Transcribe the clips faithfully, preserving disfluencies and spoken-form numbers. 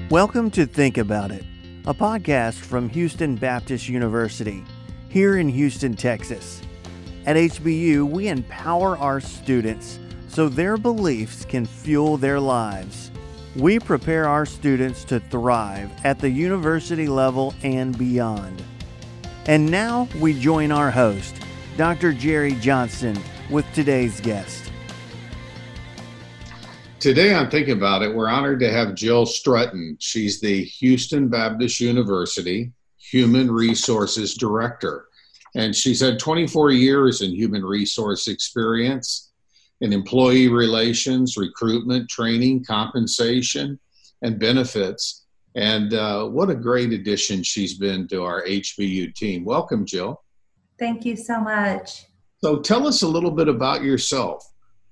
Welcome to Think About It, a podcast from Houston Baptist University, here in Houston, Texas. At H B U, we empower our students so their beliefs can fuel their lives. We prepare our students to thrive at the university level and beyond. And now we join our host, Doctor Jerry Johnson, with today's guest. Today on Think About It, we're honored to have Jill Strutton. She's the Houston Baptist University Human Resources Director. And she's had twenty-four years in human resource experience in employee relations, recruitment, training, compensation, and benefits. And uh, what a great addition she's been to our H B U team. Welcome, Jill. Thank you so much. So tell us a little bit about yourself.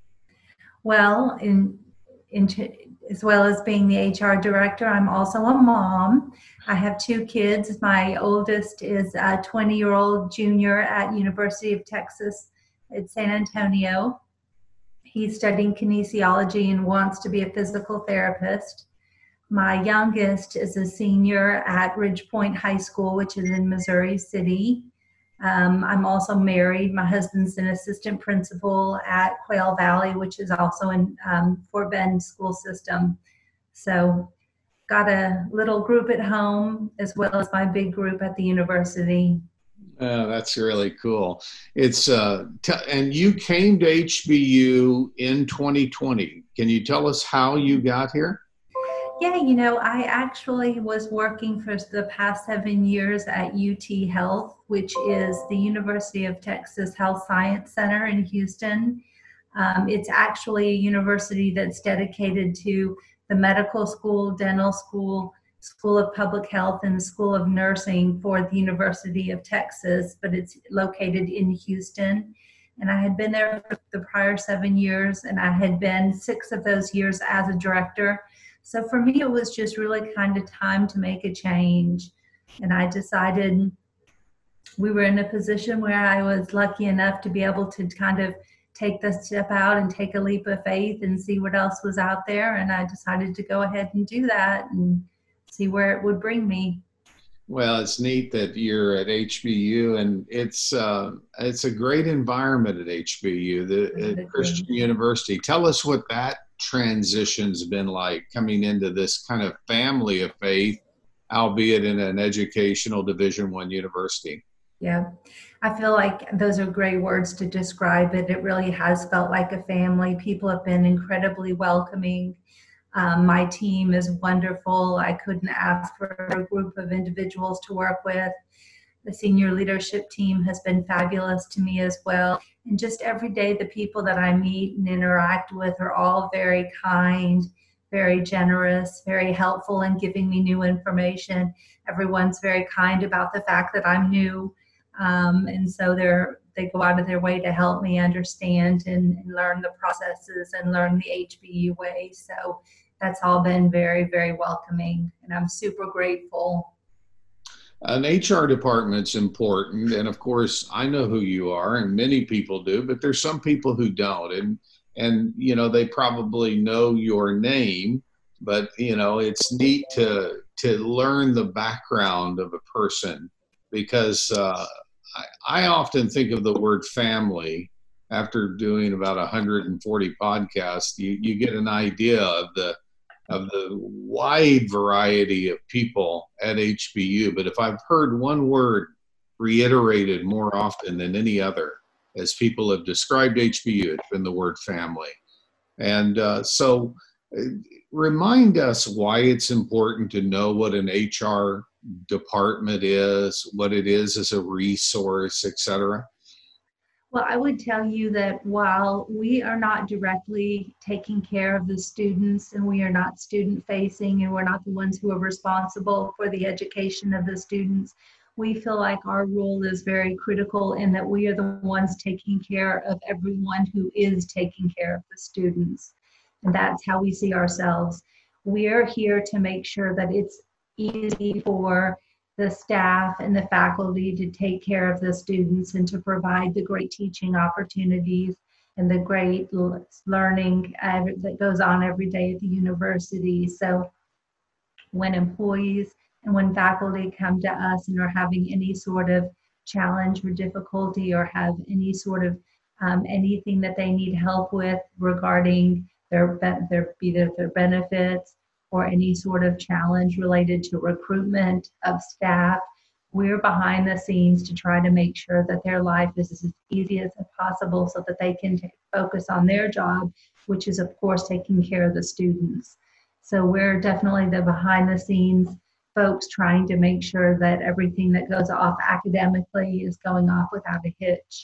Well, in In, as well as being the H R director, I'm also a mom. I have two kids. My oldest is a twenty-year-old junior at University of Texas at San Antonio. He's studying kinesiology and wants to be a physical therapist. My youngest is a senior at Ridge Point High School, which is in Missouri City. Um, I'm also married. My husband's an assistant principal at Quail Valley, which is also in um, Fort Bend school system. So got a little group at home as well as my big group at the university. Uh, that's really cool. It's uh, t- and you came to H B U in twenty twenty. Can you tell us how you got here? Yeah, you know, I actually was working for the past seven years at U T Health, which is the University of Texas Health Science Center in Houston. Um, it's actually a university that's dedicated to the medical school, dental school, School of Public Health, and School of Nursing for the University of Texas, but it's located in Houston. And I had been there for the prior seven years, and I had been six of those years as a director. So for me, it was just really kind of time to make a change. And I decided we were in a position where I was lucky enough to be able to kind of take the step out and take a leap of faith and see what else was out there. And I decided to go ahead and do that and see where it would bring me. Well, it's neat that you're at H B U, and it's uh, it's a great environment at H B U, the uh, Christian University. Tell us what that transition's been like coming into this kind of family of faith, albeit in an educational Division One university. Yeah, I feel like those are great words to describe it. It really has felt like a family. People have been incredibly welcoming. Um, my team is wonderful. I couldn't ask for a group of individuals to work with. The senior leadership team has been fabulous to me as well. And just every day, the people that I meet and interact with are all very kind, very generous, very helpful in giving me new information. Everyone's very kind about the fact that I'm new. Um, and so they're, they go out of their way to help me understand and, and learn the processes and learn the H B U way. So that's all been very, very welcoming. And I'm super grateful. An H R department's important, and of course, I know who you are, and many people do, but there's some people who don't, and and you know they probably know your name, but you know it's neat to to learn the background of a person, because uh, I, I often think of the word family. After doing about one hundred forty podcasts, you you get an idea of the of the wide variety of people at H B U. But if I've heard one word reiterated more often than any other, as people have described H B U, it's been the word family. And uh, so uh, remind us why it's important to know what an H R department is, what it is as a resource, et cetera. Well, I would tell you that while we are not directly taking care of the students, and we are not student facing, and we're not the ones who are responsible for the education of the students, we feel like our role is very critical in that we are the ones taking care of everyone who is taking care of the students. And that's how we see ourselves. We are here to make sure that it's easy for the staff and the faculty to take care of the students and to provide the great teaching opportunities and the great learning uh, that goes on every day at the university. So when employees and when faculty come to us and are having any sort of challenge or difficulty or have any sort of um, anything that they need help with regarding their, their either their benefits or any sort of challenge related to recruitment of staff, we're behind the scenes to try to make sure that their life is as easy as possible so that they can t- focus on their job, which is of course taking care of the students. So we're definitely the behind the scenes folks trying to make sure that everything that goes off academically is going off without a hitch.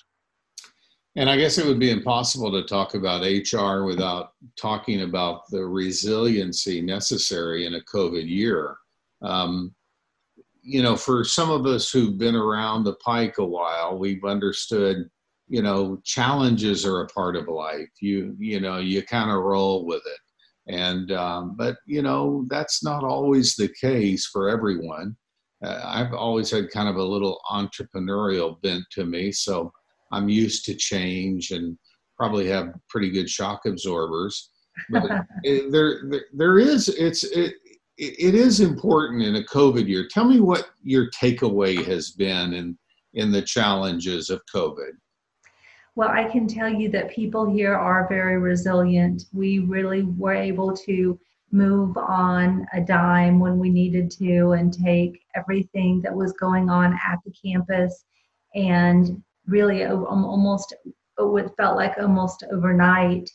And I guess it would be impossible to talk about H R without talking about the resiliency necessary in a COVID year. Um, you know, for some of us who've been around the pike a while, we've understood, you know, challenges are a part of life. You, you know, you kind of roll with it. And, um, but, you know, that's not always the case for everyone. Uh, I've always had kind of a little entrepreneurial bent to me. So I'm used to change and probably have pretty good shock absorbers. But it, there, there, there is, it's, it, it is important in a COVID year. Tell me what your takeaway has been in, in the challenges of COVID. Well, I can tell you that people here are very resilient. We really were able to move on a dime when we needed to and take everything that was going on at the campus and really almost, it felt like almost overnight,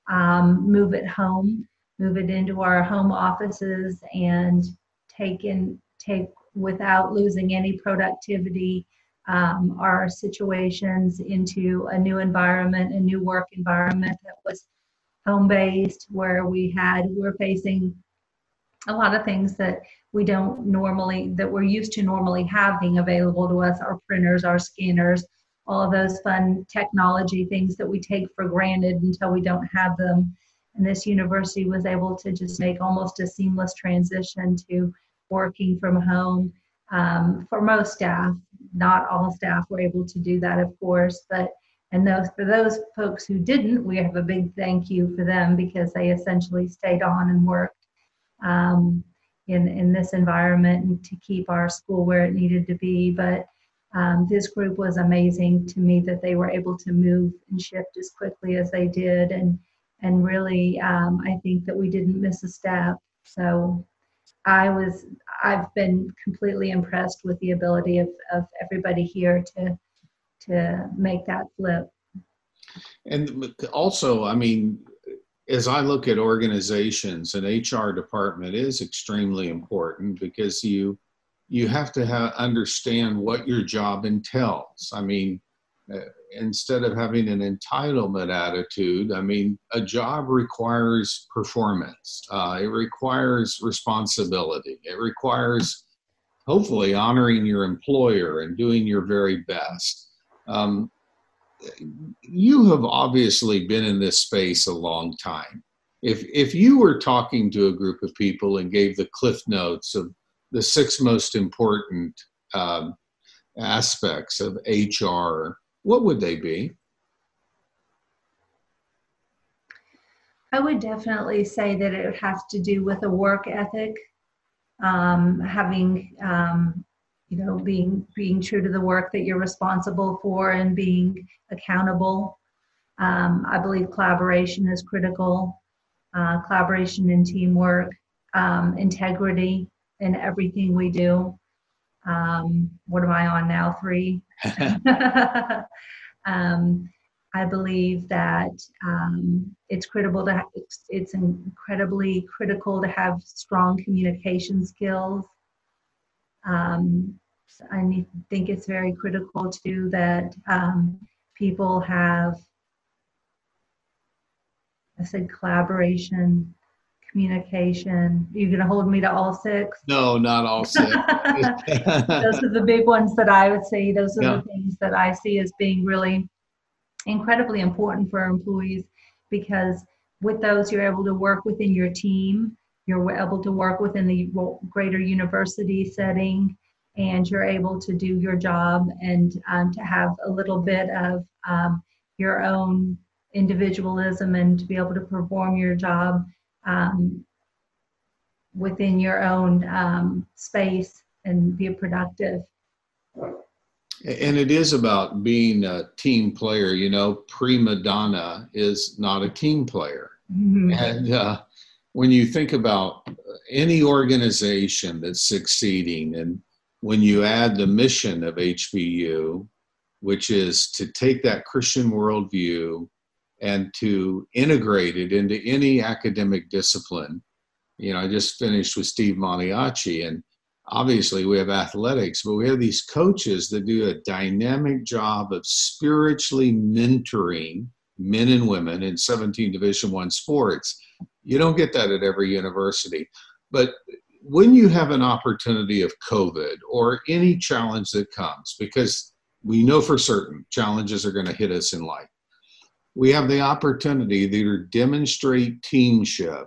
um, move it home, move it into our home offices and take in, take without losing any productivity, um, our situations into a new environment, a new work environment that was home-based, where we had, we were facing a lot of things that we don't normally, that we're used to normally having available to us, our printers, our scanners, all of those fun technology things that we take for granted until we don't have them. And this university was able to just make almost a seamless transition to working from home um, for most staff. Not all staff were able to do that, of course, but and those for those folks who didn't, we have a big thank you for them because they essentially stayed on and worked um, in in this environment and to keep our school where it needed to be. But um, this group was amazing to me that they were able to move and shift as quickly as they did, and and really um, I think that we didn't miss a step. So I was I've been completely impressed with the ability of of everybody here to. to make that flip. And also, I mean, as I look at organizations, an H R department is extremely important because you you have to ha- understand what your job entails. I mean, uh, instead of having an entitlement attitude, I mean, a job requires performance. Uh, it requires responsibility. It requires, hopefully, honoring your employer and doing your very best. Um, you have obviously been in this space a long time. If if you were talking to a group of people and gave the cliff notes of the six most important um, aspects of H R, what would they be? I would definitely say that it would have to do with a work ethic, um, having um, you know, being being true to the work that you're responsible for and being accountable. Um, I believe collaboration is critical. Uh, collaboration and teamwork, um, integrity in everything we do. Um, what am I on now? Three. um, I believe that um, it's critical to ha- it's, it's incredibly critical to have strong communication skills. Um, I think it's very critical too that um, people have, I said collaboration, communication. Are you going to hold me to all six? No, not all six. Those are the big ones that I would say. Those are Yeah. the things that I see as being really incredibly important for our employees, because with those you're able to work within your team, you're able to work within the greater university setting, and you're able to do your job and um, to have a little bit of um, your own individualism and to be able to perform your job um, within your own um, space and be productive. And it is about being a team player. You know, prima donna is not a team player. Mm-hmm. And uh, when you think about any organization that's succeeding, and when you add the mission of H B U, which is to take that Christian worldview and to integrate it into any academic discipline. You know, I just finished with Steve Maniaci, and obviously we have athletics, but we have these coaches that do a dynamic job of spiritually mentoring men and women in seventeen Division I sports. You don't get that at every university. But when you have an opportunity of COVID or any challenge that comes, because we know for certain challenges are going to hit us in life, we have the opportunity to either demonstrate teamship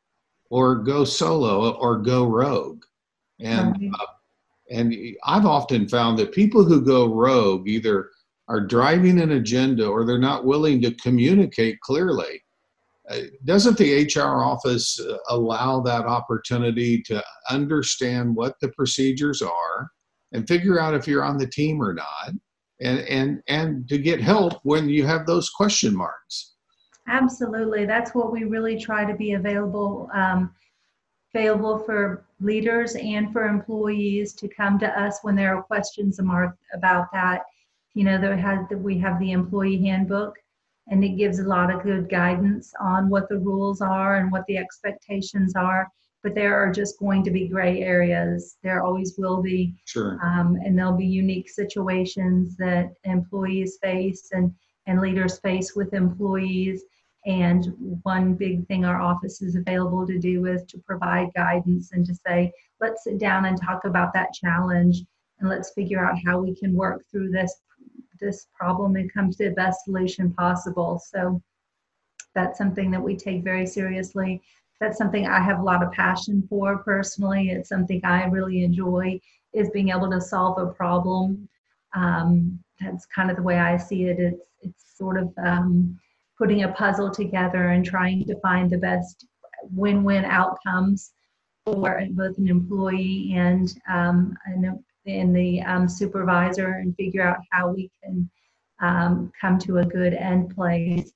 or go solo or go rogue. And right. uh, and I've often found that people who go rogue either are driving an agenda or they're not willing to communicate clearly. Uh, doesn't the H R office uh, allow that opportunity to understand what the procedures are and figure out if you're on the team or not, and and and to get help when you have those question marks? Absolutely. That's what we really try to be available um, available for leaders and for employees to come to us when there are questions about that. You know, there has, we have the employee handbook, and it gives a lot of good guidance on what the rules are and what the expectations are. But there are just going to be gray areas. There always will be. Sure. Um, and there'll be unique situations that employees face and, and leaders face with employees. And one big thing our office is available to do is to provide guidance and to say, let's sit down and talk about that challenge, and let's figure out how we can work through this this problem and come to the best solution possible. So that's something that we take very seriously. That's something I have a lot of passion for personally. It's something I really enjoy, is being able to solve a problem. Um, that's kind of the way I see it. It's it's sort of um, putting a puzzle together and trying to find the best win-win outcomes for both an employee and um, and, and the um, supervisor, and figure out how we can um, come to a good end place.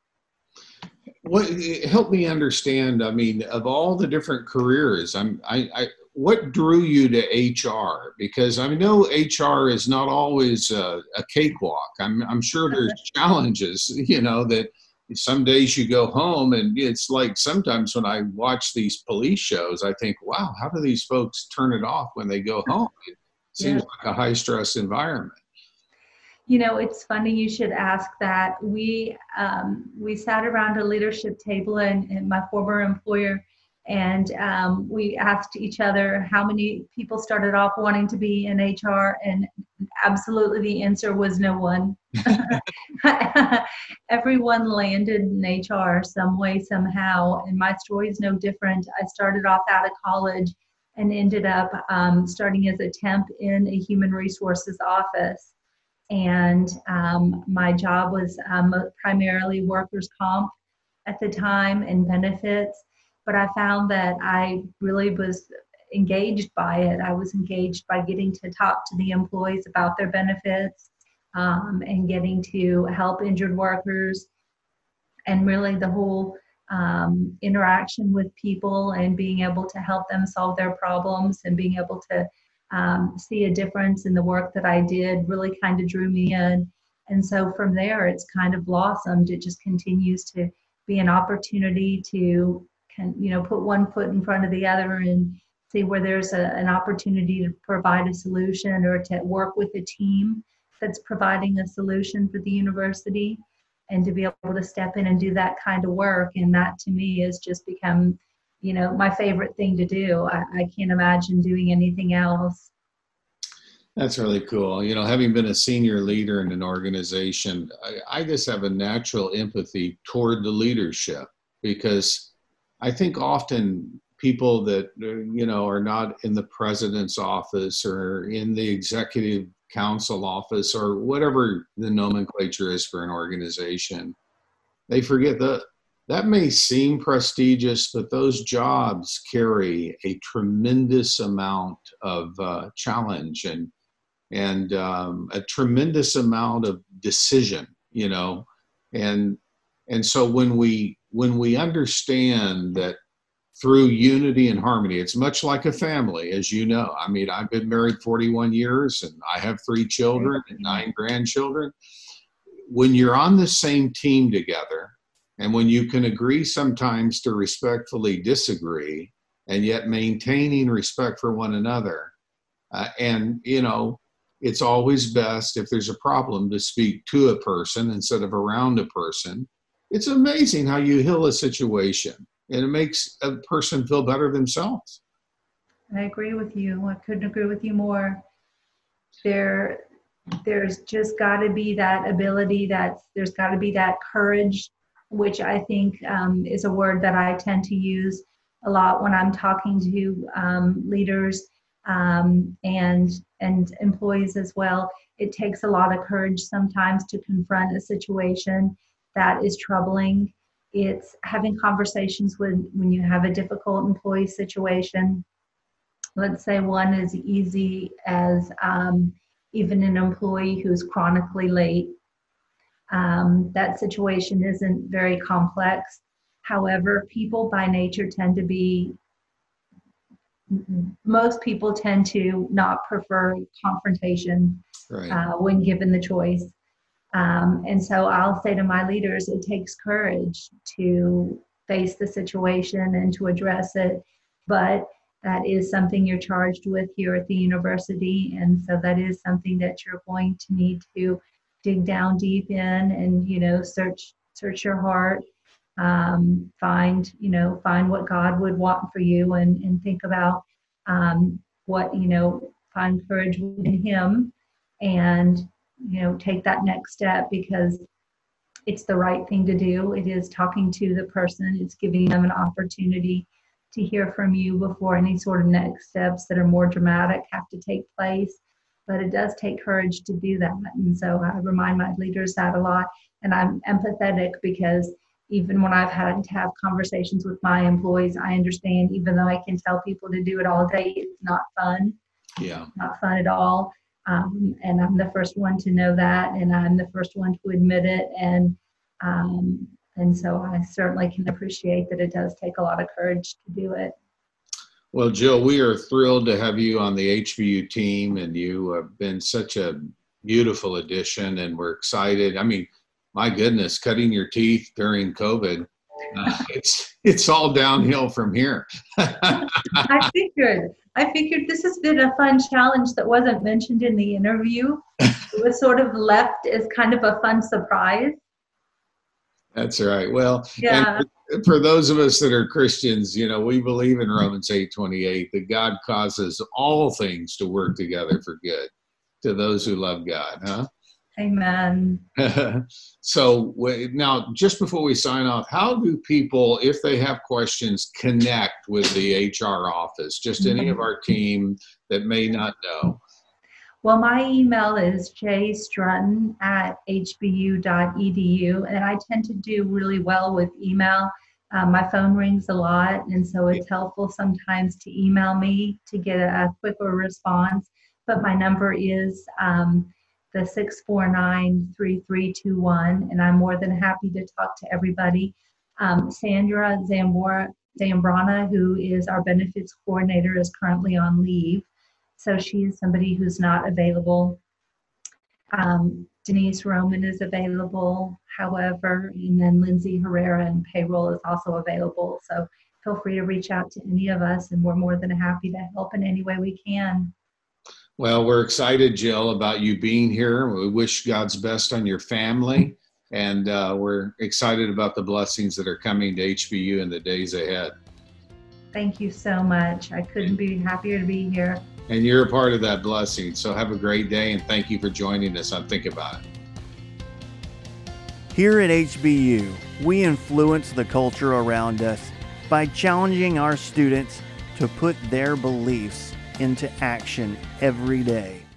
What help me understand? I mean, of all the different careers, I'm I, I what drew you to H R? Because I know H R is not always a, a cakewalk. I'm I'm sure there's challenges. You know, that some days you go home and it's like, sometimes when I watch these police shows, I think, wow, how do these folks turn it off when they go home? It seems yeah. like a high stress environment. You know, it's funny you should ask that. We um, we sat around a leadership table in, in my former employer, and um, we asked each other how many people started off wanting to be in H R, and absolutely the answer was no one. Everyone landed in H R some way, somehow, and my story is no different. I started off out of college and ended up um, starting as a temp in a human resources office. And um, my job was um, primarily workers' comp at the time and benefits. But I found that I really was engaged by it. I was engaged by getting to talk to the employees about their benefits um, and getting to help injured workers, and really the whole um, interaction with people and being able to help them solve their problems and being able to Um, see a difference in the work that I did really kind of drew me in. And so from there, it's kind of blossomed. It just continues to be an opportunity to, can, you know, put one foot in front of the other and see where there's a, an opportunity to provide a solution, or to work with a team that's providing a solution for the university, and to be able to step in and do that kind of work. And that to me has just become, you know, my favorite thing to do. I, I can't imagine doing anything else. That's really cool. You know, having been a senior leader in an organization, I, I just have a natural empathy toward the leadership, because I think often people that, you know, are not in the president's office or in the executive council office or whatever the nomenclature is for an organization, they forget that that may seem prestigious, but those jobs carry a tremendous amount of uh, challenge and and um, a tremendous amount of decision, you know, and and so when we when we understand that through unity and harmony, it's much like a family, as you know. I mean, I've been married forty-one years, and I have three children and nine grandchildren. When you're on the same team together, and when you can agree sometimes to respectfully disagree, and yet maintaining respect for one another, uh, and you know. It's always best if there's a problem to speak to a person instead of around a person. It's amazing how you heal a situation, and it makes a person feel better themselves. I agree with you. I couldn't agree with you more. There, there's just got to be that ability, that there's got to be that courage, which I think um, is a word that I tend to use a lot when I'm talking to um, leaders um, and and employees as well. It takes a lot of courage sometimes to confront a situation that is troubling. It's having conversations when, when you have a difficult employee situation. Let's say one as easy as um, even an employee who's chronically late. Um, that situation isn't very complex. However, people by nature tend to be most people tend to not prefer confrontation Right. uh, when given the choice. Um, and so I'll say to my leaders, it takes courage to face the situation and to address it. But that is something you're charged with here at the university. And so that is something that you're going to need to dig down deep in and, you know, search, search your heart. Um, find, you know, find what God would want for you, and, and think about um, what, you know, find courage in Him, and, you know, take that next step, because it's the right thing to do. It is talking to the person. It's giving them an opportunity to hear from you before any sort of next steps that are more dramatic have to take place. But it does take courage to do that. And so I remind my leaders that a lot. And I'm empathetic, because even when I've had to have conversations with my employees, I understand, even though I can tell people to do it all day, it's not fun. Yeah. Not fun at all. Um, and I'm the first one to know that, and I'm the first one to admit it. And um, and so I certainly can appreciate that it does take a lot of courage to do it. Well, Jill, we are thrilled to have you on the H B U team, and you have been such a beautiful addition, and we're excited. I mean, my goodness, cutting your teeth during COVID, uh, it's it's all downhill from here. I figured, I figured this has been a fun challenge that wasn't mentioned in the interview. It was sort of left as kind of a fun surprise. That's right. Well, Yeah. and for those of us that are Christians, you know, we believe in Romans eight twenty-eight, that God causes all things to work together for good to those who love God, huh? Amen. So now, just before we sign off, how do people, if they have questions, connect with the H R office? Just any of our team that may not know. Well, my email is jstrutton at h b u dot e d u, and I tend to do really well with email. Um, my phone rings a lot, and so it's helpful sometimes to email me to get a, a quicker response. But my number is um, the six four nine, three three two one, and I'm more than happy to talk to everybody. Um, Sandra Zambora, Zambrana, who is our benefits coordinator, is currently on leave. So she is somebody who's not available. Um, Denise Roman is available, however, and then Lindsay Herrera in payroll is also available. So feel free to reach out to any of us, and we're more than happy to help in any way we can. Well, we're excited, Jill, about you being here. We wish God's best on your family, and uh, we're excited about the blessings that are coming to H B U in the days ahead. Thank you so much. I couldn't be happier to be here. And you're a part of that blessing. So have a great day, and thank you for joining us on Think About It. Here at H B U, we influence the culture around us by challenging our students to put their beliefs into action every day.